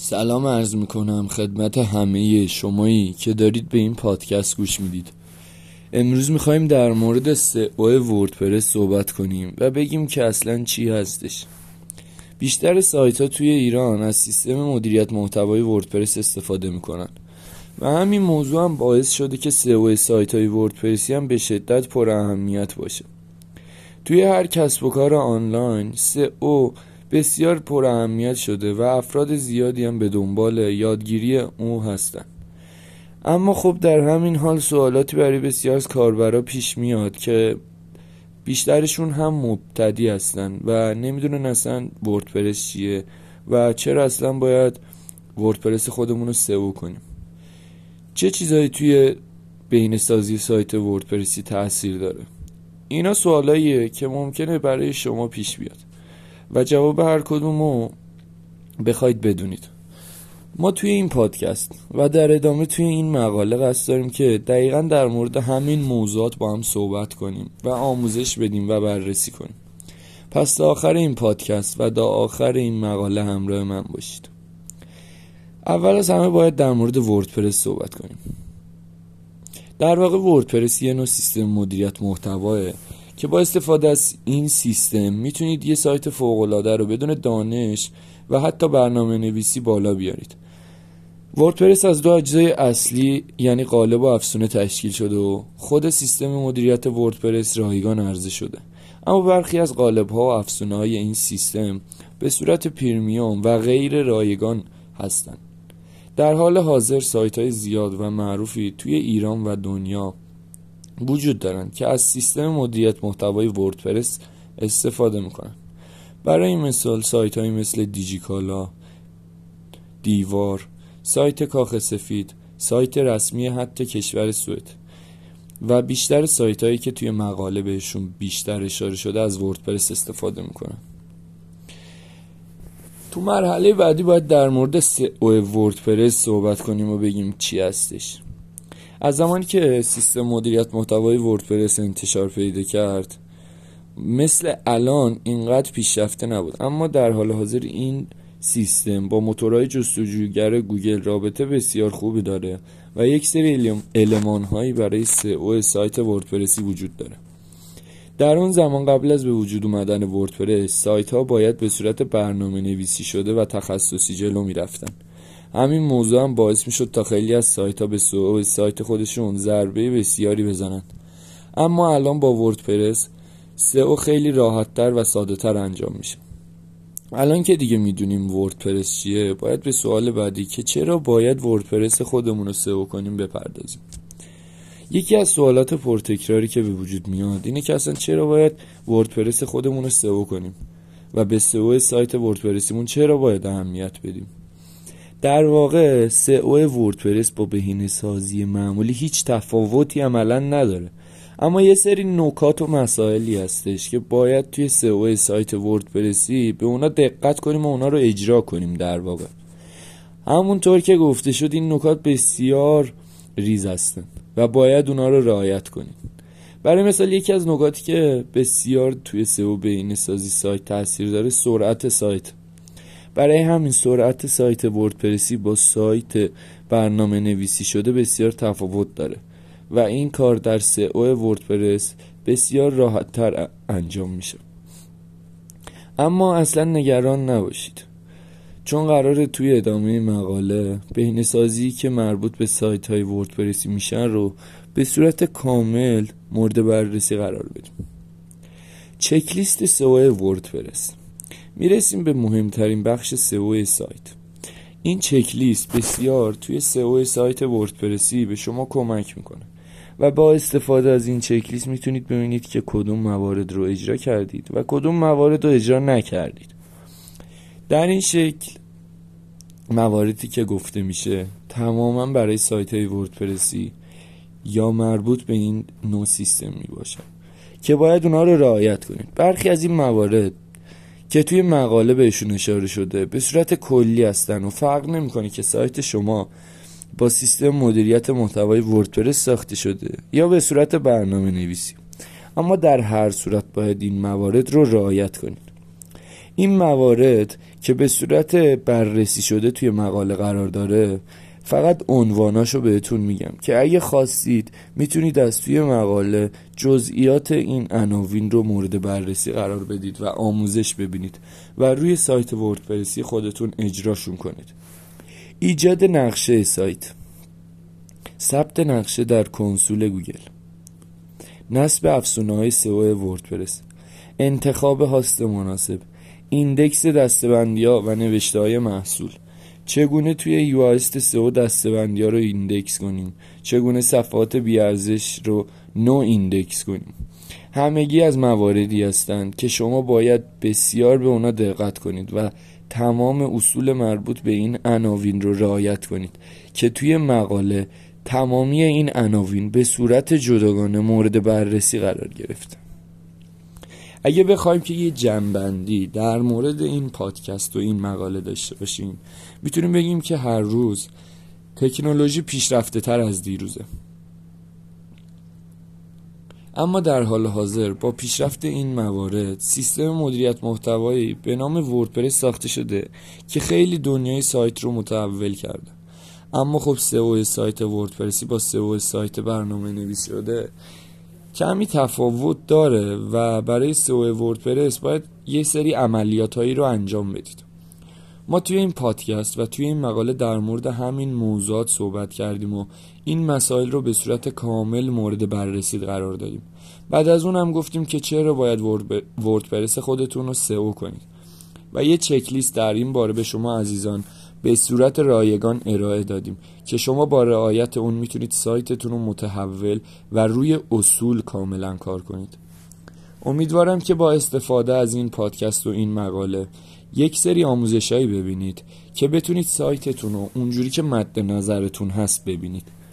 سلام عرض میکنم خدمت همه شمایی که دارید به این پادکست گوش میدید. امروز میخوایم در مورد SEO وردپرس صحبت کنیم و بگیم که اصلا چی هستش. بیشتر سایت ها توی ایران از سیستم مدیریت محتوای وردپرس استفاده میکنن و همین موضوع هم باعث شده که SEO سایت های وردپرسی هم به شدت پر اهمیت باشه. توی هر کسب و کار آنلاین SEO بسیار پر اهمیت شده و افراد زیادی هم به دنبال یادگیری او هستن. اما خب در همین حال سوالاتی برای بسیار از کاربرا پیش میاد که بیشترشون هم مبتدی هستن و نمیدونن اصلا وردپرس چیه و چرا اصلا باید وردپرس خودمون رو SEO کنیم. چه چیزایی توی بهینه‌سازی سایت وردپرسی تأثیر داره؟ اینا سوالاییه که ممکنه برای شما پیش بیاد و جواب هر کدومو بخواید بدونید. ما توی این پادکست و در ادامه توی این مقاله قصد داریم که دقیقاً در مورد همین موضوعات با هم صحبت کنیم و آموزش بدیم و بررسی کنیم. پس تا آخر این پادکست و تا آخر این مقاله همراه من باشید. اول از همه باید در مورد وردپرس صحبت کنیم. در واقع وردپرس یه نوع سیستم مدیریت محتواه که با استفاده از این سیستم میتونید یه سایت فوق‌العاده رو بدون دانش و حتی برنامه نویسی بالا بیارید. وردپرس از دو اجزای اصلی یعنی قالب و افزونه تشکیل شده و خود سیستم مدیریت وردپرس رایگان عرضه شده. اما برخی از قالب‌ها و افزونه‌های این سیستم به صورت پریمیوم و غیر رایگان هستند. در حال حاضر سایت‌های زیاد و معروفی توی ایران و دنیا وجود دارند که از سیستم مدیریت محتوای وردپرس استفاده میکنن. برای مثال سایت‌هایی مثل دیجیکالا، دیوار، سایت کاخ سفید، سایت رسمی حتی کشور سوئد و بیشتر سایت‌هایی که توی مقاله بهشون بیشتر اشاره شده از وردپرس استفاده میکنن. تو مرحله بعدی باید در مورد SEO وردپرس صحبت کنیم و بگیم چی هستش. از زمانی که سیستم مدیریت محتوای وردپرس انتشار پیدا کرد مثل الان اینقدر پیشرفته نبود، اما در حال حاضر این سیستم با موتورهای جستجوگر گوگل رابطه بسیار خوبی داره و یک سری المان‌هایی برای SEO سایت وردپرسی وجود داره. در اون زمان قبل از به وجود اومدن وردپرس سایت‌ها باید به صورت برنامه نویسی شده و تخصصی جلو می‌رفتن. همین موضوع هم باعث میشد تا خیلی از سایت‌ها به SEO سایت خودشون ضربه بسیاری بزنن. اما الان با وردپرس SEO خیلی راحت‌تر و ساده‌تر انجام میشه. الان که دیگه میدونیم وردپرس چیه، باید به سوال بعدی که چرا باید وردپرس خودمون رو SEO کنیم بپردازیم. یکی از سوالات پرتکراری که به وجود میاد اینه که اصلا چرا باید وردپرس خودمون رو SEO کنیم و به SEO سایت وردپرسیمون چرا باید اهمیت بدیم. در واقع SEO وردپرس با بهینه‌سازی معمولی هیچ تفاوتی عملاً نداره، اما یه سری نکات و مسائلی هستش که باید توی SEO سایت وردپرسی به اونا دقت کنیم و اونا رو اجرا کنیم. در واقع همونطور که گفته شد این نکات بسیار ریز هستن و باید اونا رو رعایت کنیم. برای مثال یکی از نکاتی که بسیار توی SEO بهینه‌سازی سایت تاثیر داره سرعت سایت. برای همین سرعت سایت وردپرسی با سایت برنامه نویسی شده بسیار تفاوت داره و این کار در SEO وردپرس بسیار راحت تر انجام میشه. اما اصلا نگران نباشید، چون قراره توی ادامه مقاله بهینه‌سازی که مربوط به سایت های وردپرسی میشن رو به صورت کامل مورد بررسی قرار بدیم. چک لیست SEO وردپرس. میرسیم به مهمترین بخش SEO سایت. این چک لیست بسیار توی SEO سایت وردپرسی به شما کمک میکنه و با استفاده از این چک لیست میتونید ببینید که کدوم موارد رو اجرا کردید و کدوم موارد رو اجرا نکردید. در این شکل مواردی که گفته میشه تماما برای سایت های وردپرسی یا مربوط به این نوع سیستم میباشه که باید اونا رو رعایت کنید. برخی از این موارد که توی مقاله بهشون اشاره شده به صورت کلی هستن و فرق نمیکنه که سایت شما با سیستم مدیریت محتوای وردپرس ساخته شده یا به صورت برنامه نویسی، اما در هر صورت باید این موارد رو رعایت کنید. این موارد که به صورت بررسی شده توی مقاله قرار داره، فقط عنواناشو بهتون میگم که اگه خواستید میتونید از توی مقاله جزئیات این عناوین رو مورد بررسی قرار بدید و آموزش ببینید و روی سایت وردپرسی خودتون اجراشون کنید. ایجاد نقشه سایت، ثبت نقشه در کنسول گوگل، نصب افزونه‌های سئو وردپرس، انتخاب هاست مناسب، ایندکس دسته‌بندی‌ها و نوشته‌های محصول، چگونه توی یوآیست سئو دسته‌بندی‌ها رو ایندکس کنیم، چگونه صفحات بی‌ارزش رو نو ایندکس کنیم. همگی از مواردی هستند که شما باید بسیار به اونا دقت کنید و تمام اصول مربوط به این عناوین رو رعایت کنید که توی مقاله تمامی این عناوین به صورت جداگانه مورد بررسی قرار گرفته. اگه بخوایم که یه جمع‌بندی در مورد این پادکست و این مقاله داشته باشیم، میتونیم بگیم که هر روز تکنولوژی پیشرفته تر از دیروزه، اما در حال حاضر با پیشرفت این موارد سیستم مدیریت محتوایی به نام وردپرس ساخته شده که خیلی دنیای سایت رو متحول کرده. اما خب سئو سایت وردپرسی با سئو سایت برنامه نویس شده کمی تفاوت داره و برای سئو وردپرس باید یه سری عملیاتایی رو انجام بدید. ما توی این پادکست و توی این مقاله در مورد همین موضوعات صحبت کردیم و این مسائل رو به صورت کامل مورد بررسی قرار دادیم. بعد از اون هم گفتیم که چرا باید وردپرس خودتون رو سئو کنید و یه چک لیست در این باره به شما عزیزان به صورت رایگان ارائه دادیم که شما با رعایت اون میتونید سایتتون رو متحول و روی اصول کاملا کار کنید. امیدوارم که با استفاده از این پادکست و این مقاله یک سری آموزشایی ببینید که بتونید سایتتون رو اونجوری که مد نظرتون هست ببینید.